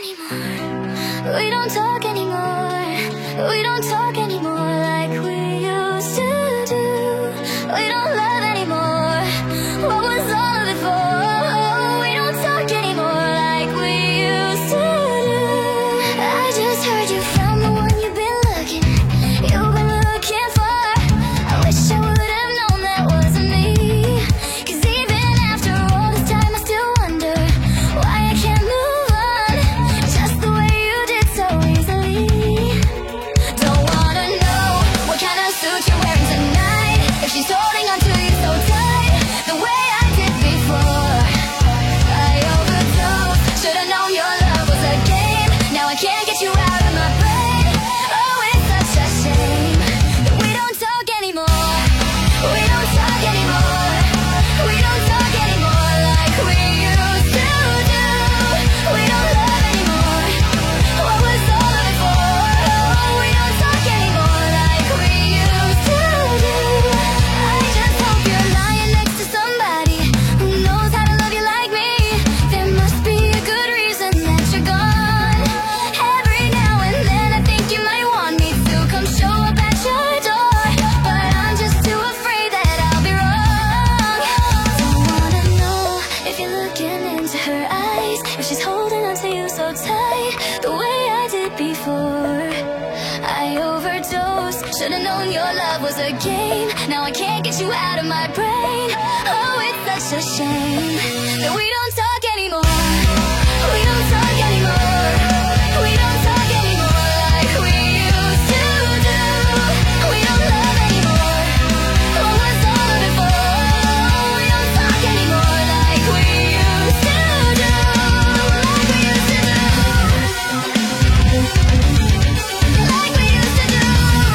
anymore. We don't talk anymore. We don't talk anymore like we used to do. We don't love anymore. What was all of it for? We don't talk anymore like we used to do. I just heard you found the one you've been looking at, you've been looking for. I wish I would have known that wasn't me. 'Cause even after all this time I still wonder why I can't move on just the way you did so easily. Don't wanna know what kind of suit you're wearing tonight, if she's holding on to you so tight the way I did before. I overdosed, should've known your love was a game. Now I can't get you out of my brain. Oh, it's such a shame that we don't talk anymore. We don't talk anymore. We don't talk anymore like we used to do. We don't love anymore. What was all of it for? We don't talk anymore like we used to do. I just hope you're lying next to somebody who knows how to love you like me. There must be a good reason that you're gone. Every now and then I think you might want me to come show up at your door, but I'm just too afraid that I'll be wrong. Don't wanna know if you're looking into her eyes, if she's holding on to you so tight the way I did before. I overdosed, should've known your love was a game. Now I can't get you out of my brain. Oh, it's such a shame that we don't talk anymore. We don't talk anymore. We don't talk anymore like we used to do. We don't love anymore. What was all of it for? We don't talk anymore like we used to do. Like we used to do. Like we used to do.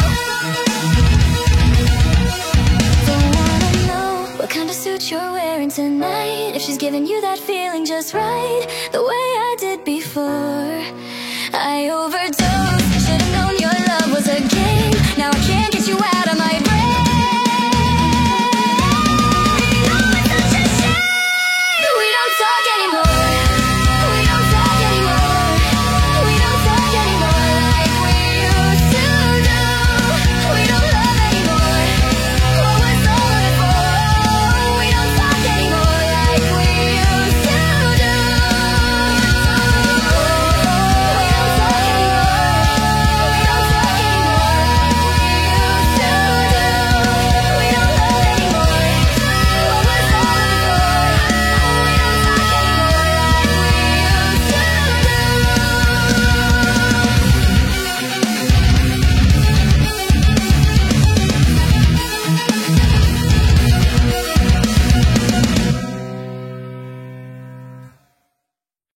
Don't wanna know what kind of suit you're wearing tonight, if she's giving you that feeling just right the way